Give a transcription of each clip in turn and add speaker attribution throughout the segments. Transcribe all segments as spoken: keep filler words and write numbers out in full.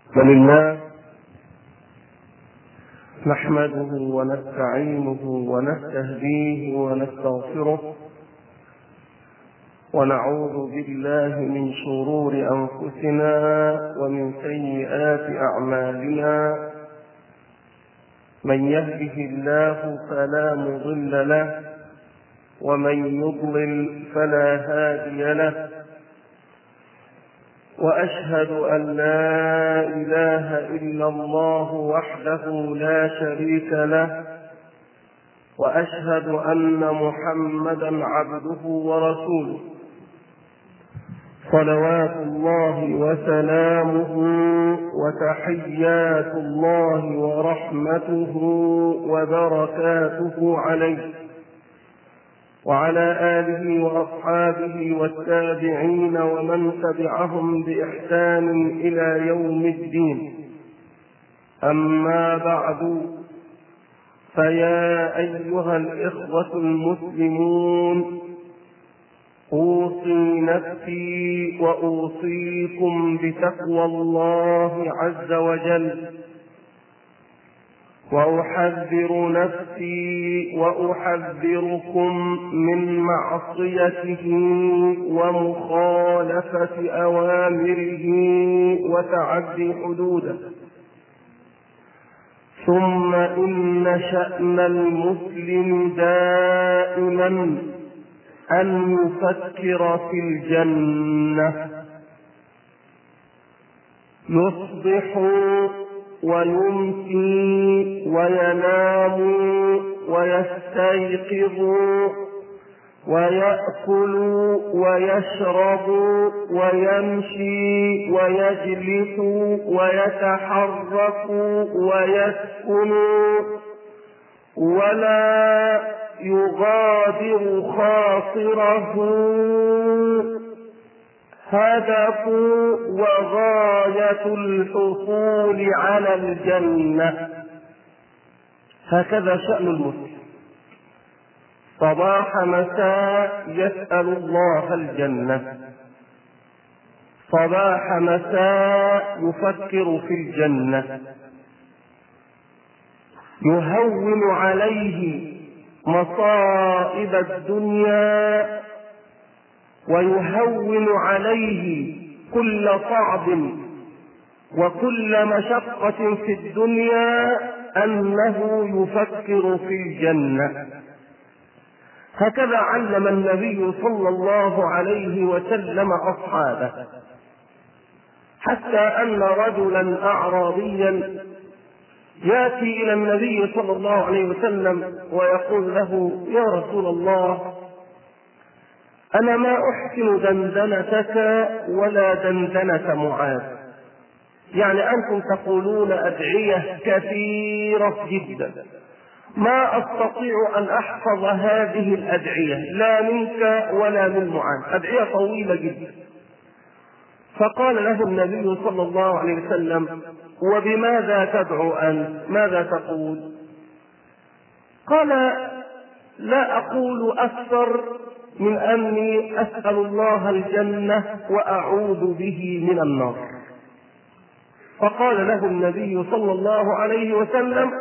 Speaker 1: ولله نحمده ونستعينه ونستهديه ونستغفره ونعوذ بالله من شرور أنفسنا ومن سيئات أعمالنا. من يهده الله فلا مضل له ومن يضلل فلا هادي له، وأشهد أن لا إله إلا الله وحده لا شريك له، وأشهد أن محمدا عبده ورسوله، صلوات الله وسلامه وتحيات الله ورحمته وبركاته عليه وعلى آله وأصحابه والتابعين ومن تبعهم بإحسان إلى يوم الدين. أما بعد، فيا أيها الإخوة المسلمون، أوصي نفسي وأوصيكم بتقوى الله عز وجل، وأحذر نفسي وأحذركم من معصيته ومخالفة أوامره وتعدي حدوده. ثم إن شأن المسلم دائما أن يفكر في الجنة. يصبح ويمسي وينام ويستيقظ ويأكل ويشرب ويمشي ويجلس ويتحرك ويسكن، ولا يغادر خاطره هدف وغاية الحصول على الجنة. هكذا شأن المسلم، صباح مساء يسأل الله الجنة، صباح مساء يفكر في الجنة، يهون عليه مصائب الدنيا ويهون عليه كل صعب وكل مشقة في الدنيا أنه يفكر في الجنة. هكذا علم النبي صلى الله عليه وسلم أصحابه، حتى أن رجلا أعرابيا يأتي إلى النبي صلى الله عليه وسلم ويقول له: يا رسول الله، أنا ما أحسن دندنتك ولا دندنة معاذ. يعني أنتم تقولون أدعية كثيرة جدا، ما أستطيع أن أحفظ هذه الأدعية لا منك ولا من معاذ، أدعية طويلة جدا. فقال له النبي صلى الله عليه وسلم: وبماذا تدعو أنت؟ ماذا تقول؟ قال: لا أقول أكثر من أني أسأل الله الجنة وأعوذ به من النار. فقال له النبي صلى الله عليه وسلم: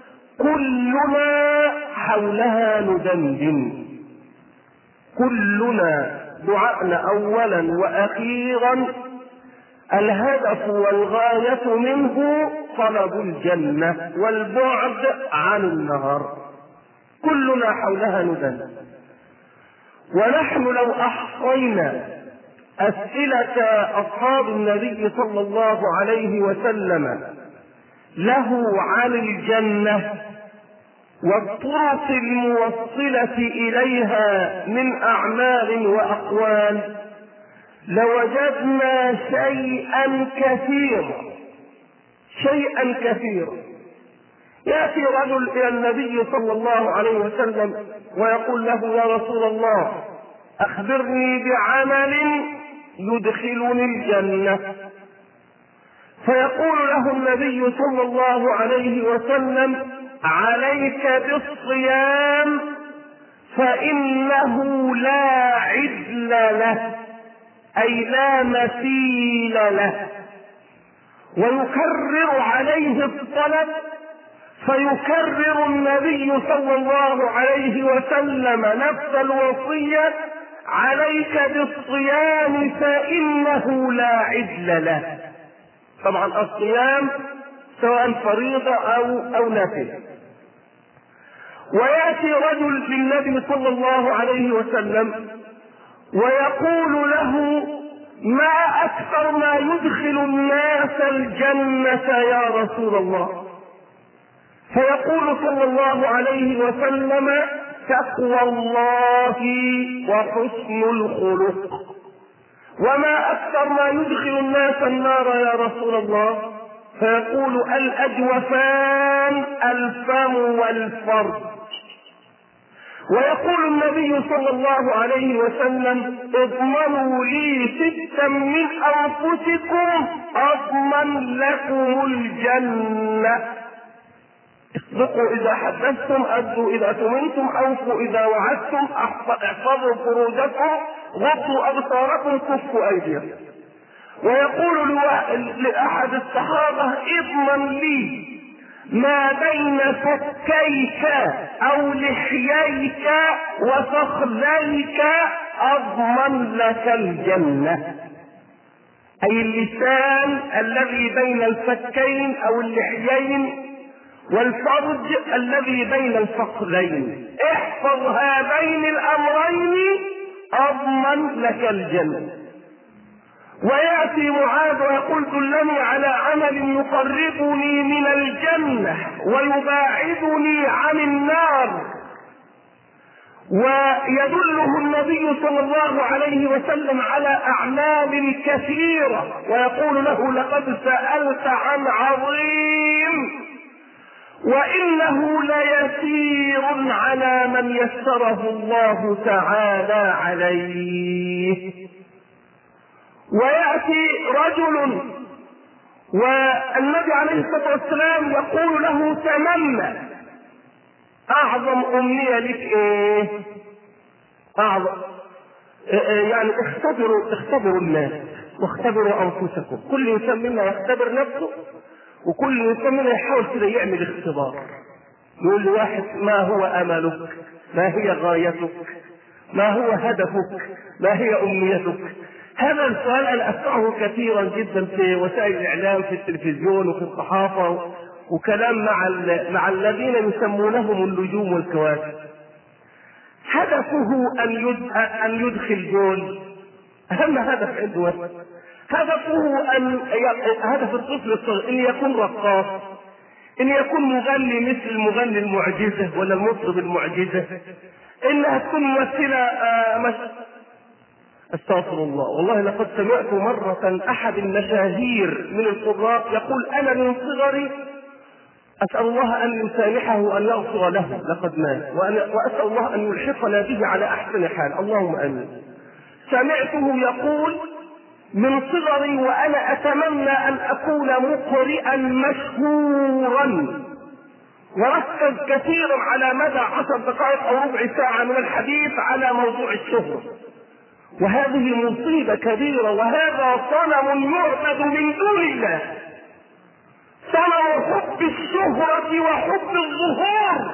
Speaker 1: كلنا حولها ندندن، كلنا دعاءنا أولا وأخيرا الهدف والغاية منه طلب الجنة والبعد عن النار، كلنا حولها ندندن. ونحن لو أحصينا أسئلة أصحاب النبي صلى الله عليه وسلم له عن الجنة والطرق الموصلة إليها من أعمال وأقوال، لوجدنا شيئا كثيرا شيئا كثيرا. يأتي رجل إلى النبي صلى الله عليه وسلم ويقول له: يا رسول الله، أخبرني بعمل يدخلني الجنة. فيقول له النبي صلى الله عليه وسلم: عليك بالصيام فإنه لا عدل له، أي لا مثيل له. ويكرر عليه الطلب، فيكرر النبي صلى الله عليه وسلم نفس الوصية: عليك بالصيام فإنه لا عدل له. طبعا الصيام سواء فريضة أو أو نافلة. ويأتي رجل للنبي صلى الله عليه وسلم ويقول له: ما أكثر ما يدخل الناس الجنة يا رسول الله؟ فيقول صلى الله عليه وسلم: تقوى الله وحسن الخلق. وما أكثر ما يدخل الناس النار يا رسول الله؟ فيقول: الأجوفان، الفم والفرج. ويقول النبي صلى الله عليه وسلم: اضمنوا لي ستا من أنفسكم أضمن لكم الجنة. اصدقوا إذا حدثتم، أدوا إذا أتمنتم، أوفوا إذا وعدتم، احفظوا فروجكم، غضوا أبصاركم، كفوا أيديكم. ويقول لأحد الصحابة: اضمن لي ما بين فكيك أو لحييك وفخذيك أضمن لك الجنة. أي اللسان الذي بين الفكين أو اللحيين، والفرج الذي بين الفخذين. احفظ هذين الأمرين أضمن لك الجنة. ويأتي معاذ ويقول: دلني على عمل يقربني من الجنة ويباعدني عن النار. ويدله النبي صلى الله عليه وسلم على أعمال كثيرة ويقول له: لقد سألت عن عظيم وإنه ليسير على من يسره الله تعالى عليه. ويأتي رجل والنبي عليه الصلاة والسلام يقول له: تمنى. أعظم أمنية لك إيه؟ أعظم يعني اختبروا اختبروا الناس واختبروا أنفسكم. كل إنسان منا يختبر نفسه، وكل إنسان منا يحاول كده يعمل اختبار. يقول لواحد: ما هو أملك؟ ما هي غايتك؟ ما هو هدفك؟ ما هي أمنيتك؟ هذا السؤال أنا أسمعه كثيرا جدا في وسائل الإعلام، في التلفزيون وفي الصحافة، وكلام مع مع الذين يسمونهم النجوم والكواكب. هدفه أن أن يدخل جول، أهم هدف عنده. هدفه أن هدف الطفل الصغير أن يكون رقاص، أن يكون مغني مثل المغني المعجزة ولا المطرب المعجزة، إنها تكون ممثلة آه مش... استغفر الله. والله لقد سمعت مرة أحد المشاهير من القراء يقول: أنا من صغري أسأل الله أن يسامحه وأن يغفر له، لقد مات، وأسأل الله أن يلحقنا به على أحسن حال، اللهم آمين. سمعته يقول: من صغري وأنا أتمنى أن أكون مقرئا مشهورا، وركز كثيرا على مدى عشر دقائق أو ربع ساعة من الحديث على موضوع الشهرة. وهذه مصيبة كبيرة، وهذا صنم يعبد من دون الله، صنم حب الشهرة وحب الظهور.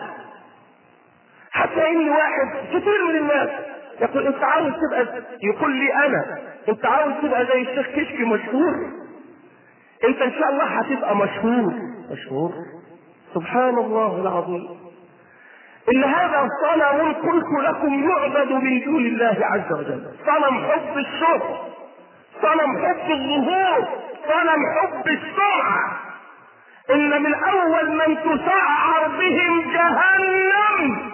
Speaker 1: حتى إن واحد كثير من الناس يقول: أنت عاوز تبقى، يقول لي أنا: أنت عاوز تبقى زي الشيخ كشكي مشهور؟ أنت إن شاء الله هتبقى مشهور. مشهور؟ سبحان الله العظيم. إن هذا صنم قلت لكم يعبد من دون الله عز وجل، صنم حب الشهرة، صنم حب الظهور، صنم حب السمعة. إن من أول من تسعر بهم جهنم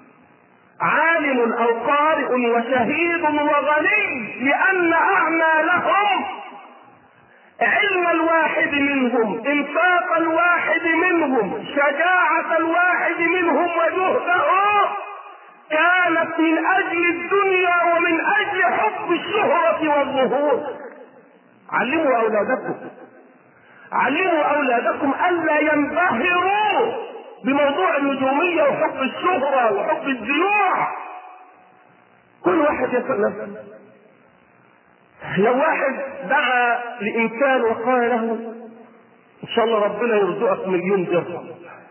Speaker 1: عالم أو قارئ وشهيد وغني، لأن أعمالهم علم الواحد منهم، انفاق الواحد منهم، شجاعة الواحد منهم وجهده كانت من أجل الدنيا ومن أجل حب الشهرة والظهور. علموا أولادكم علموا أولادكم ألا ينبهروا بموضوع النجومية وحب الشهرة وحب الذيوع. كل واحد يسأل نفسه. لو واحد دعا لإنسان وقال له: ان شاء الله ربنا يرزقك مليون درهم،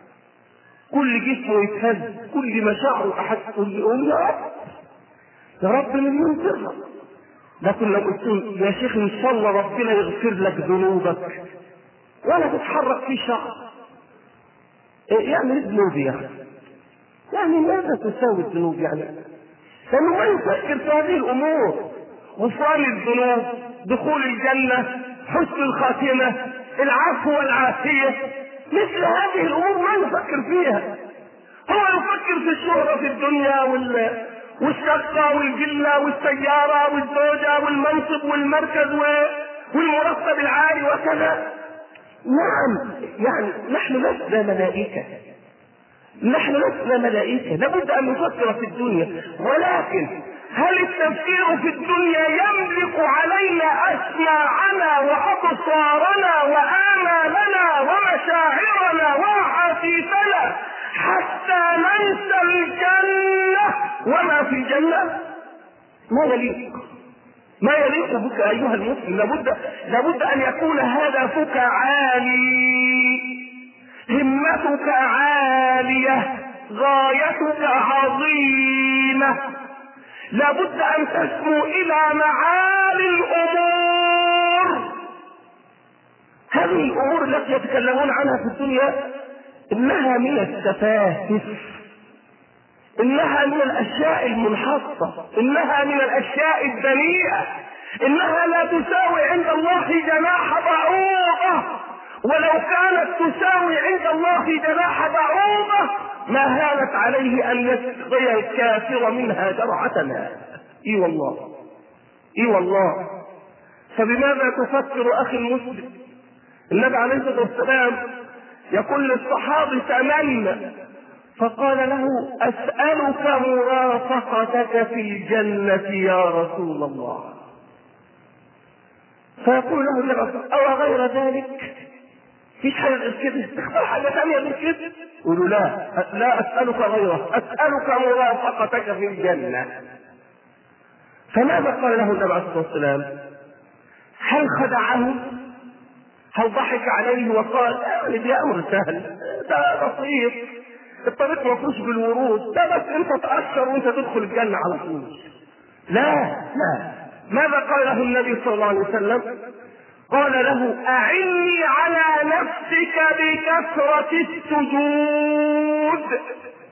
Speaker 1: كل جسمه يتهز، كل مشاعره احد يقول يا رب يا رب مليون درهم. لكن لو قلت له يا شيخ ان شاء الله ربنا يغفر لك ذنوبك ولا تتحرك في شعر، يعني ايه ذنوب يعني؟ يعني ماذا تساوي الذنوب يعني؟ لانه ما يفكر في هذه الامور، غفران الذنوب، دخول الجنه، حسن الخاتمه، العفو والعافيه، مثل هذه الامور ما يفكر فيها. هو يفكر في الشهره في الدنيا وال والشقه والفيلا والسياره والزوجه والمنصب والمركز والمرتب العالي وكذا. نعم، يعني نحن لسنا ملائكه، نحن لسنا ملائكه، لابد ان نفكر في الدنيا، ولكن هل التفكير في الدنيا يملك علينا اسماعنا وابصارنا وامالنا ومشاعرنا واحاسيسنا حتى ننسى الجنه وما في الجنه؟ ما يليق، ما يليق بك ايها المسلم. لابد لابد ان يكون هدفك عالي، همتك عاليه، غايتك عظيمه، لابد ان تسمو الى معالي الامور. هذه الامور التي يتكلمون عنها في الدنيا انها من السفاهف، انها من الاشياء المنحطه، انها من الاشياء الدنيئه، انها لا تساوي عند الله جناح بعوضه، ولو كانت تساوي عند الله جناح بعوضه ما هانت عليه ان يسقي الكافر منها جرعة ماء. اي والله، اي والله. فبماذا تفكر اخي المسلم؟ النبي عليه الصلاه والسلام يقول للصحابي تمنى، فقال له اسالك مرافقتك في الجنه يا رسول الله. فيقول له النبي او غير ذلك؟ فيش حاجه غير كده؟ اختار حاجه ثانيه غير كده؟ يقولوا لا لا اسالك غيره، اسالك مرافقتك في الجنه. فماذا قال له النبي عليه الصلاه والسلام؟ هل خدعه؟ هل ضحك عليه وقال يعني دي امر سهل، ده بسيط، الطريق ما فيهوش بالورود، ده بس انت تأشر وانت تدخل الجنه على طول؟ لا لا. ماذا قال له النبي صلى الله عليه وسلم؟ قال له أعني على نفسك بكثرة السجود،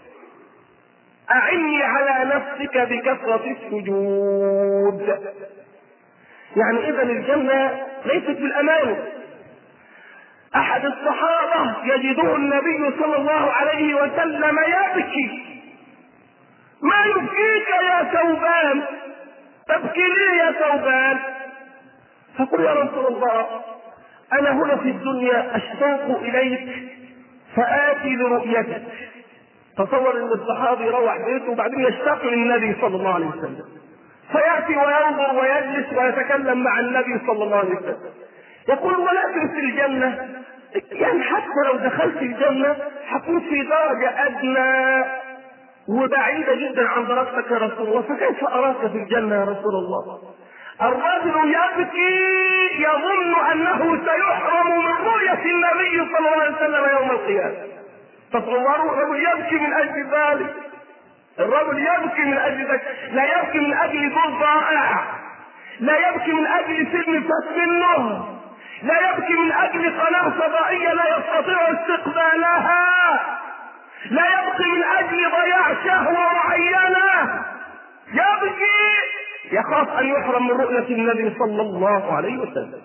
Speaker 1: أعني على نفسك بكثرة السجود. يعني إذا الجنة ليست بالأمان. أحد الصحابة يجده النبي صلى الله عليه وسلم يبكي. ما يبكيك يا ثوبان؟ تبكي لي يا ثوبان؟ فقل يا رسول الله انا هنا في الدنيا اشتاق اليك فاتي لرؤيتك. تصور ان الصحابي يروح بيته وبعدين يشتاق للنبي صلى الله عليه وسلم، فياتي وينظر ويجلس ويتكلم مع النبي صلى الله عليه وسلم. يقول ولكن في الجنه، يعني حتى لو دخلت الجنه حكون في درجه ادنى وبعيده جدا عن درجتك يا رسول الله، فكيف اراك في الجنه يا رسول الله؟ الرجل يبكي يظن انه سيحرم من رؤية النبي صلى الله عليه وسلم يوم القيامة. تصوروا، الرجل يبكي من اجل ذلك، الرجل يبكي من اجل ذلك، لا يبكي من اجل دور ضائع، لا يبكي من اجل فيلم فات منه، لا يبكي من اجل قناة فضائية لا يستطيع استقبالها، لا يبكي من اجل ضياع شهوة معينة، يبكي يخاف ان يحرم من رؤية النبي صلى الله عليه وسلم.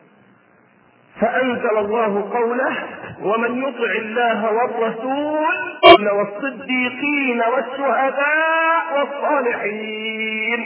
Speaker 1: فانزل الله قوله ومن يطع الله والرسول والصديقين والشهداء والصالحين،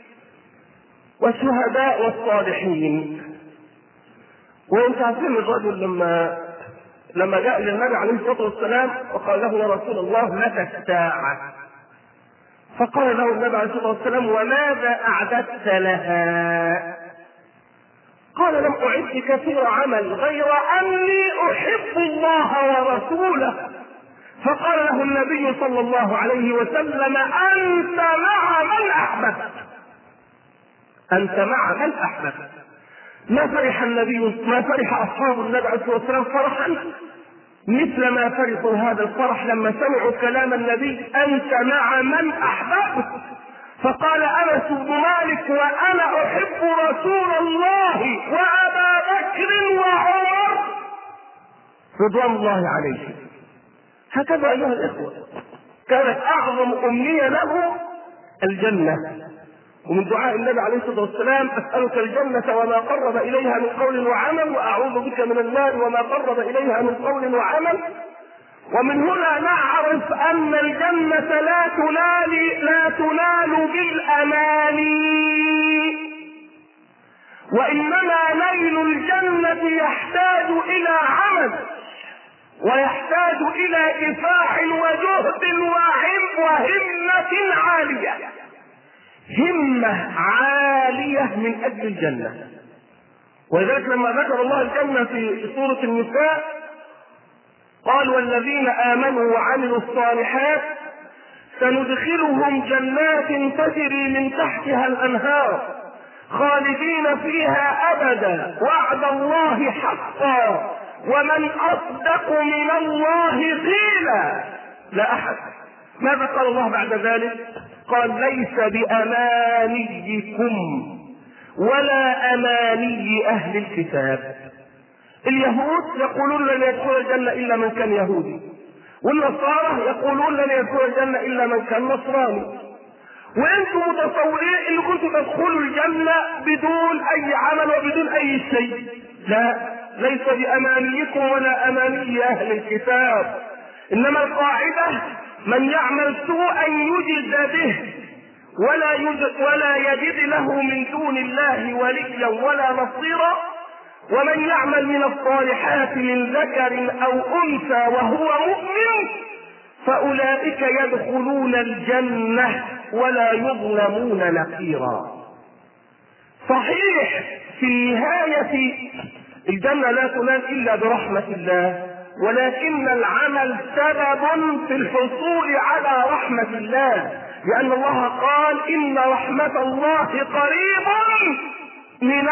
Speaker 1: والشهداء والصالحين. وانت عارفين الرجل لما لما جاء للنبي عليه الصلاه والسلام وقال له يا رسول الله متى الساعه؟ فقال له النبي عليه الصلاه والسلام وماذا اعددت لها؟ قال لم اعد كثير عمل غير اني احب الله ورسوله. فقال له النبي صلى الله عليه وسلم انت مع من احببت، انت مع من احببت. ما فرح النبي ما فرح اصحاب النبي عليه الصلاه والسلام فرحا مثل ما فرحوا هذا الفرح لما سمعوا كلام النبي: انت مع من احببت. فقال انس بن مالك: وانا احب رسول الله وابا بكر وعمر رضوان الله عليهم. هكذا ايها الاخوه كانت اعظم امنيه لهم الجنه. ومن دعاء النبي عليه الصلاه والسلام: اسالك الجنه وما قرب اليها من قول وعمل، واعوذ بك من النار وما قرب اليها من قول وعمل. ومن هنا نعرف ان الجنه لا تنال لا تنال بالاماني، وانما نيل الجنه يحتاج الى عمل، ويحتاج الى كفاح وجهد وهمه عاليه، همة عالية من أجل الجنة. ولذلك لما ذكر الله الجنة في سورة النساء قال: والذين آمنوا وعملوا الصالحات سندخلهم جنات تجري من تحتها الأنهار خالدين فيها أبدا وعد الله حقا ومن أصدق من الله قيلا. لا أحد. ماذا قال الله بعد ذلك؟ قال: ليس بأمانيكم ولا أماني أهل الكتاب. اليهود يقولون لن يدخل الجنة إلا من كان يهودي، والنصارى يقولون لن يدخل الجنة إلا من كان نصراني. وانتم متصورين ان كنتم تدخلوا الجنة بدون أي عمل وبدون أي شيء. لا، ليس بأمانيكم ولا أماني أهل الكتاب، إنما القاعدة: من يعمل سوءا يجز به ولا يجد, ولا يجد له من دون الله وليا ولا نصيرا، ومن يعمل من الصالحات من ذكر أو أنثى وهو مؤمن فأولئك يدخلون الجنة ولا يظلمون نقيرا. صحيح في النهاية الجنة لا تنال إلا برحمة الله، ولكن العمل سبب في الحصول على رحمة الله، لأن الله قال: إن رحمة الله قريب من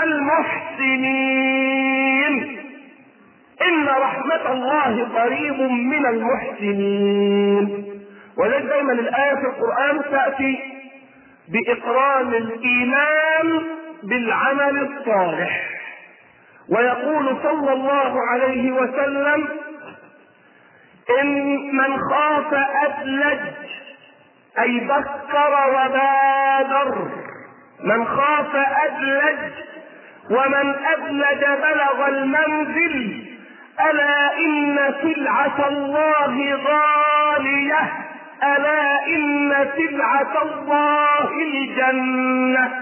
Speaker 1: المحسنين. إن رحمة الله قريب من المحسنين. ولذلك دائما الآية في القرآن تأتي بإقران الإيمان بالعمل الصالح، ويقول صلى الله عليه وسلم: إن من خاف أدلج، أي بكر وبادر. من خاف أدلج، ومن أدلج بلغ المنزل. ألا إن سلعة الله غالية، ألا إن سلعة الله الجنة.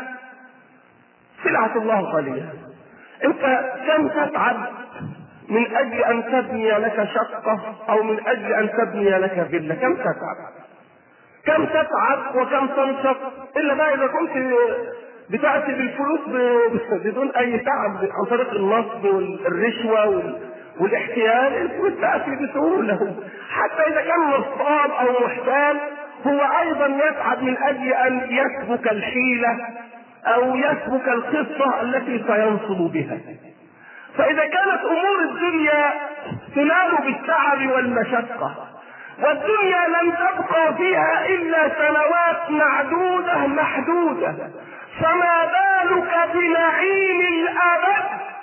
Speaker 1: سلعة الله غالية. انت كم تتعب من اجل ان تبني لك شقة او من اجل ان تبني لك فيلا؟ كم تتعب كم تتعب وكم تنشط، الا بقى اذا كنت بتأتي بالفلوس بدون اي تعب عن طريق النصب والرشوة والاحتيال. الفلوس تأتي بسهولة. حتى اذا كان نصاب او محتال هو ايضا يتعب من اجل ان يسبك الحيلة او يسبك القصة التي سينصب بها. فاذا كانت امور الدنيا تنال بالتعب والمشقة، والدنيا لم تبقى فيها الا سنوات معدودة محدودة، فما بالك بنعيم الابد؟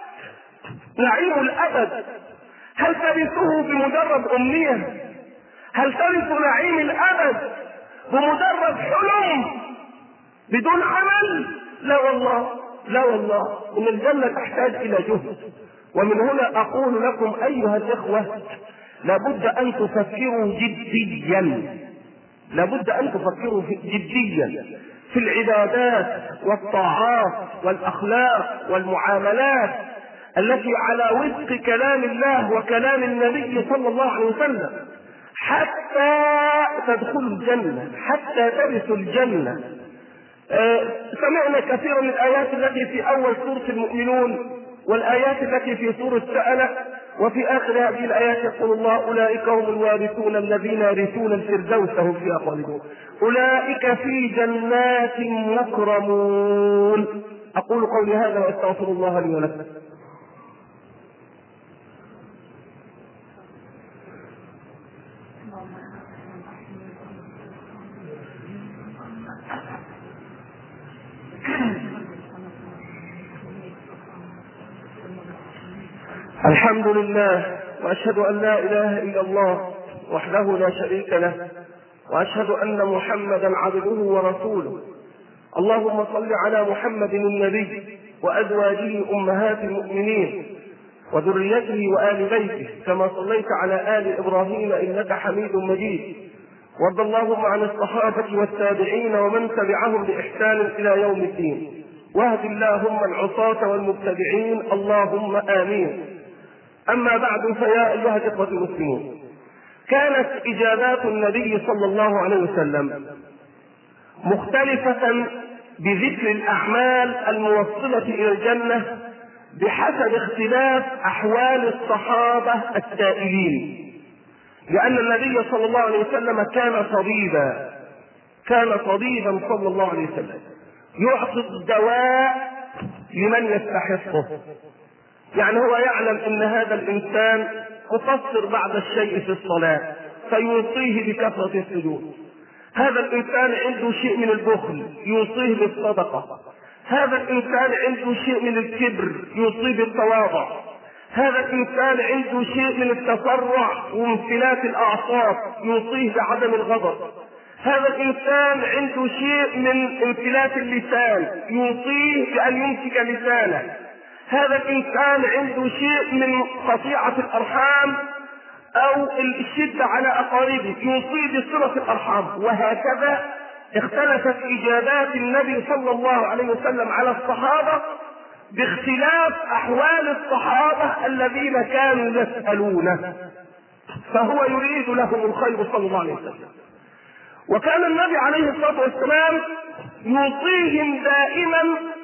Speaker 1: نعيم الابد هل ترثه بمجرد امنية؟ هل ترث نعيم الابد بمجرد حلم بدون عمل؟ لا والله، لا والله. ان الجنة تحتاج الى جهد. ومن هنا اقول لكم ايها الاخوة: لابد ان تفكروا جديا، لابد ان تفكروا جديا في العبادات والطاعات والاخلاق والمعاملات التي على وفق كلام الله وكلام النبي صلى الله عليه وسلم، حتى تدخلوا الجنة، حتى ترثوا الجنة. آه سمعنا كثيرا من الآيات التي في أول سورة المؤمنون والآيات التي في سورة السألة، وفي آخر هذه الآيات يقول الله: أولئك هم الوارثون الذين يرثون الفردوس هم فيها خالدون، أولئك في جنات مكرمون. أقول قولي هذا وأستغفر الله لي ولكم. الحمد لله، وأشهد أن لا إله إلا الله وحده لا شريك له، وأشهد أن محمدا عبده ورسوله. اللهم صل على محمد النبي وأزواجه أمهات المؤمنين وذريته وآل بيته كما صليت على آل إبراهيم إنك حميد مجيد. وارض اللهم عن الصحابة والتابعين ومن تبعهم بإحسان إلى يوم الدين، واهد اللهم العصاة والمبتدعين اللهم آمين. أما بعد، فيا أيها الإخوة المسلمون، كانت إجابات النبي صلى الله عليه وسلم مختلفة بذكر الأعمال الموصلة إلى الجنة بحسب اختلاف أحوال الصحابة السائلين، لأن النبي صلى الله عليه وسلم كان طبيبا كان طبيبا صلى الله عليه وسلم يعطي الدواء لمن يستحقه. يعني هو يعلم ان هذا الانسان مقصر بعض الشيء في الصلاة فيوصيه بكثرة السجود، هذا الانسان عنده شيء من البخل يوصيه بالصدقة، هذا الانسان عنده شيء من الكبر يوصيه بالتواضع، هذا الانسان عنده شيء من التسرع وانفلات الاعصاب يوصيه بعدم الغضب، هذا الانسان عنده شيء من انفلات اللسان يوصيه بان يمسك لسانه، هذا الانسان عنده شيء من قطيعة الارحام او الشدة على اقاربه يوصيه بصلة الارحام. وهكذا اختلفت اجابات النبي صلى الله عليه وسلم على الصحابة باختلاف احوال الصحابة الذين كانوا يسألونه، فهو يريد لهم الخير صلى الله عليه وسلم. وكان النبي عليه الصلاة والسلام يوصيهم دائما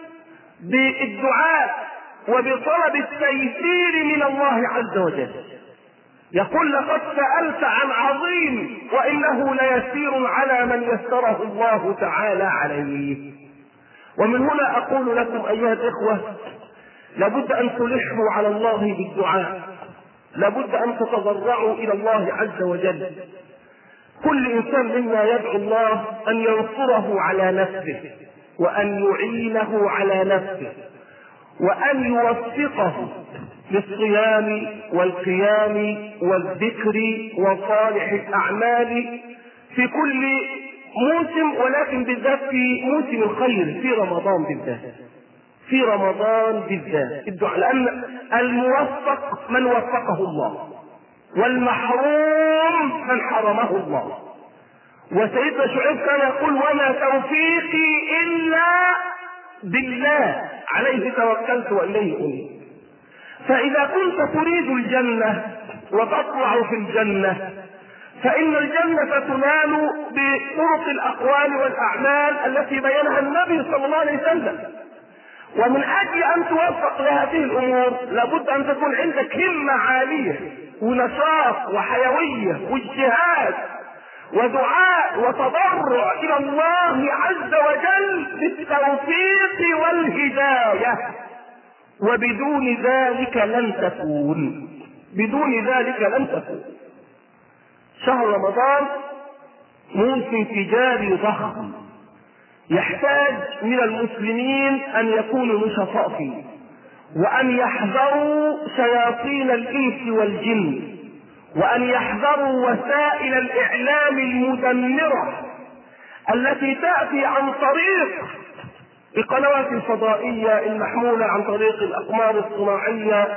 Speaker 1: بالدعاء وبطلب التيسير من الله عز وجل، يقول لقد سألت عن عظيم وإنه ليسير على من يسره الله تعالى عليه. ومن هنا أقول لكم أيها الإخوة، لابد أن تلحوا على الله بالدعاء، لابد أن تتضرعوا إلى الله عز وجل. كل إنسان منا يدعو الله أن ينصره على نفسه وأن يعينه على نفسه وأن يوفقه للصيام والقيام والذكر وصالح الأعمال في كل موسم، ولكن بالذات في موسم الخير في رمضان بالذات في رمضان بالذات الدعاء، لأن الموفق من وفقه الله والمحروم من حرمه الله. وسيدنا شعيب كان يقول وما توفيقي إلا بالله عليه توكلت وإليه أنيب. فإذا كنت تريد الجنة وتطلع في الجنة فإن الجنة تنال بطرق الأقوال والأعمال التي بينها النبي صلى الله عليه وسلم. ومن أجل أن توفق لهذه الأمور لابد أن تكون عندك همة عالية ونشاط وحيوية واجتهاد ودعاء وتضرع إلى الله عز وجل بالتوفيق والهداية، وبدون ذلك لن تكون بدون ذلك لن تكون. شهر رمضان موسم تجاري ضخم يحتاج من المسلمين أن يكونوا نشطاء فيه، وأن يحذروا شياطين الإنس والجن، وأن يحذروا وسائل الإعلام المدمرة التي تأتي عن طريق القنوات الفضائية المحمولة عن طريق الأقمار الصناعية،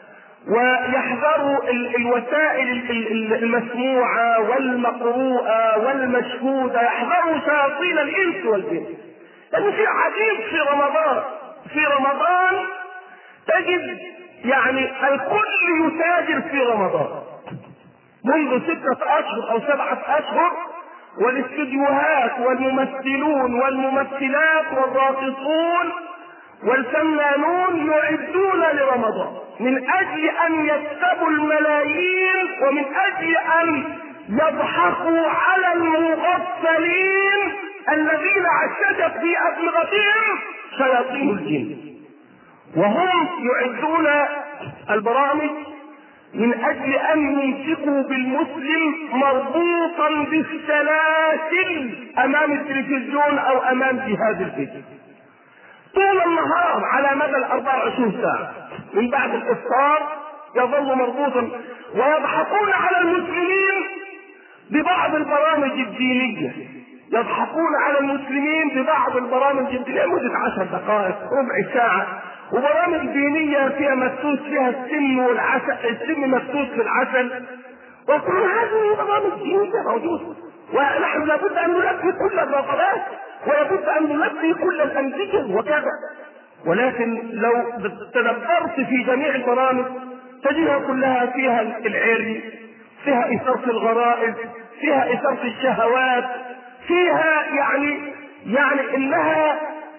Speaker 1: ويحذروا الوسائل المسموعة والمقروءة والمشهودة، يحذروا شياطين الإنس والجن. لأن في عجيب في رمضان في رمضان تجد يعني الكل يتاجر في رمضان منذ ستة أشهر أو سبعة أشهر، والاستديوهات والممثلون والممثلات والراقصون والفنانون يعدون لرمضان من أجل أن يكسبوا الملايين ومن أجل أن يضحكوا على المغفلين الذين عششت في أدمغتهم شياطين الجن، وهم يعدون البرامج من اجل ان يمسكوا بالمسلم مربوطا بالسلاسل امام التلفزيون او امام جهاز الفيديو طول النهار على مدى الاربع وعشرين ساعه. من بعد الافطار يظل مربوطا، ويضحكون على المسلمين ببعض البرامج الدينيه، يضحكون على المسلمين ببعض البرامج الدينيه مده عشر دقائق ربع ساعه، وبرامج دينيه فيها مكتوب فيها السم والعسل، السم مكتوب في العسل، وكل هذه برامج دينيه موجوده. ونحن لابد ان نلبي كل الرغبات، ولابد ان نلبي كل الامزجه وكذا. ولكن لو تدبرت في جميع البرامج تجدها كلها فيها العري، فيها اثاره الغرائز، فيها اثاره الشهوات، فيها يعني يعني انها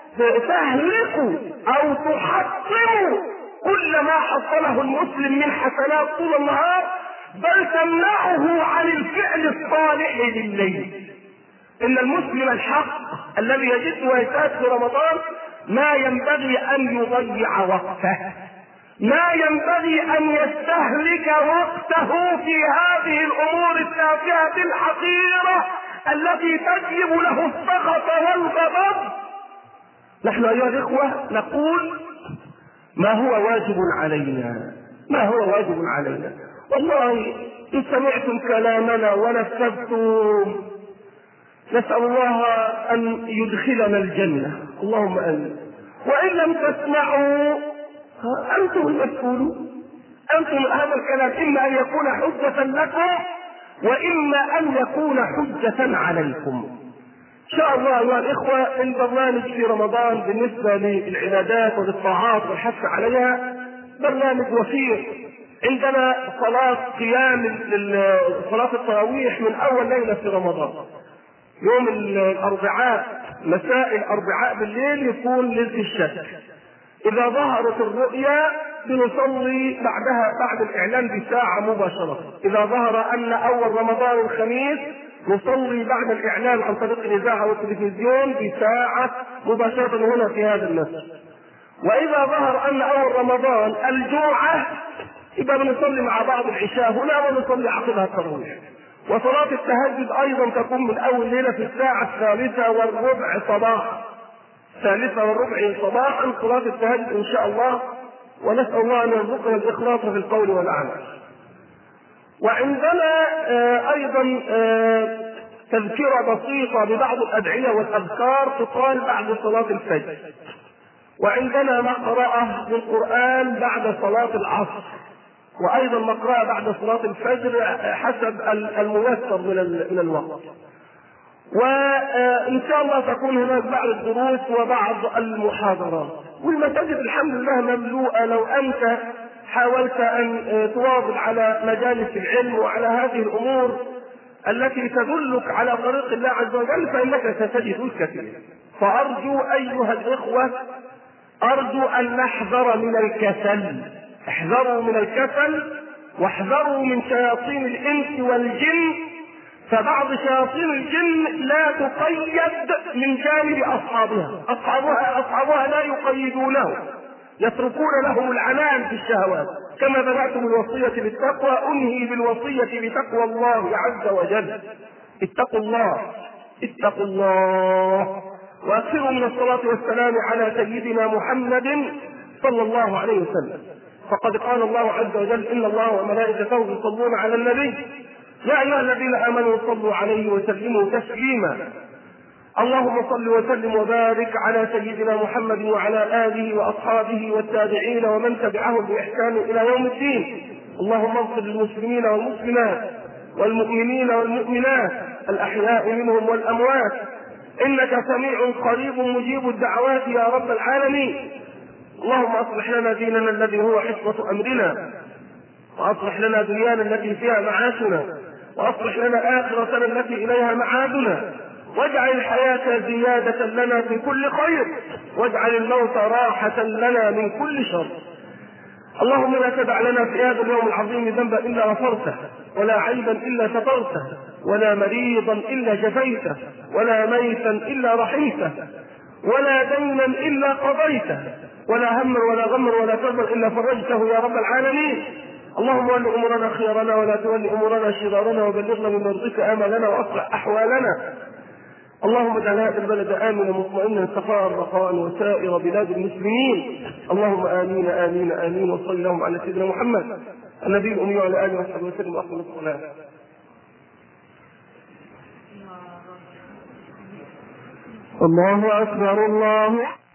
Speaker 1: تهلك او تحطم كل ما حصله المسلم من حسنات طول النهار، بل تمنعه عن الفعل الصالح لليل. ان المسلم الحق الذي يجد ويساد في رمضان ما ينبغي ان يضيع وقته، ما ينبغي ان يستهلك وقته في هذه الامور التافهه الحقيره التي تجلب له السخط والغضب. نحن ايها الاخوه نقول ما هو واجب علينا، ما هو واجب علينا. والله ان سمعتم كلامنا ونفذتم نسال الله ان يدخلنا الجنه، اللهم امين. وان لم تسمعوا انتم المسؤولون، انتم هذا الكلام اما ان يكون حجه لكم واما ان يكون حجه عليكم. ان شاء الله ايها الاخوه البرنامج في رمضان بالنسبه للعبادات وللطاعات والحث عليها برنامج وفير. عندنا صلاه قيام صلاه التراويح من اول ليله في رمضان، يوم الاربعاء مساء الاربعاء بالليل يكون ليله الشك. اذا ظهرت الرؤيا بنصلي بعدها بعد الاعلان بساعه مباشره. اذا ظهر ان اول رمضان الخميس نصلي بعد الاعلان عن طريق الاذاعه والتلفزيون بساعه مباشره هنا في هذا المسجد. واذا ظهر ان اول رمضان الجمعه يبقى بنصلي مع بعض العشاء هنا ونصلي عقبها التراويح. وصلاه التهجد ايضا تكون من اول ليله في الساعه الثالثه والربع صباحا، الثالثه والربع صباحا صلاه التهجد ان شاء الله. ونسال الله ان يرزقنا الاخلاص في القول والعمل. وعندنا آه ايضا آه تذكره بسيطه ببعض الادعيه والاذكار تقال بعد صلاه الفجر. وعندنا مقرأة للقرآن بعد صلاة العصر، وأيضا مقرأة بعد صلاة الفجر حسب الميسر من الوقت. وإن شاء الله تكون هناك بعض الدروس وبعض المحاضرات. والمساجد الحمد لله مملوءة لو أنت حاولت أن تواظب على مجالس العلم وعلى هذه الأمور التي تدلك على طريق الله عز وجل فإنك ستجد الكثير. فأرجو أيها الإخوة أرجو أن نحذر من الكسل، احذروا من الكسل واحذروا من شياطين الإنس والجن، فبعض شياطين الجن لا تقيد من جانب أصحابها، أصحابها أصحابها لا يقيدونه، يتركون لهم العنان في الشهوات. كما بدأت بالوصية بالتقوى أنهي بالوصية بتقوى الله عز وجل. اتقوا الله اتقوا الله واكثروا من الصلاة والسلام على سيدنا محمد صلى الله عليه وسلم. فقد قال الله عز وجل إن الله وملائكته يصلون على النبي يا أيها الذين آمنوا صلوا عليه وسلموا تسليما. اللهم صل وسلم وبارك على سيدنا محمد وعلى آله وأصحابه والتابعين ومن تبعهم بإحسان إلى يوم الدين. اللهم اغفر للمسلمين والمسلمات والمؤمنين والمؤمنات الأحياء منهم والأموات إنك سميع قريب مجيب الدعوات يا رب العالمين. اللهم أصلح لنا ديننا الذي هو حصة أمرنا، وأصلح لنا دنيانا التي فيها معاشنا، وأصلح لنا آخرتنا التي إليها معادنا، واجعل الحياة زيادة لنا في كل خير، واجعل الموت راحة لنا من كل شر. اللهم لا تدع لنا في هذا اليوم العظيم ذنبا إلا غفرته، ولا عيبا إلا سترته، ولا مريضا إلا شفيته، ولا ميتا إلا رحمته، ولا دينا إلا قضيته، ولا هما ولا غما ولا كربا إلا فرجته يا رب العالمين. اللهم ول أمورنا خيارنا ولا تول أمورنا شرارنا، وبلغنا من مرضك آمالنا وأصلح أحوالنا. اللهم اجعل هذا البلد آمنا مطمئنا سخاء رخاء وسائر بلاد المسلمين. اللهم آمين آمين آمين. وصلى اللهم على سيدنا محمد النبي الأمي وعلى آله وصحبه وسلم وأقم الصلاة. الله أكبر الله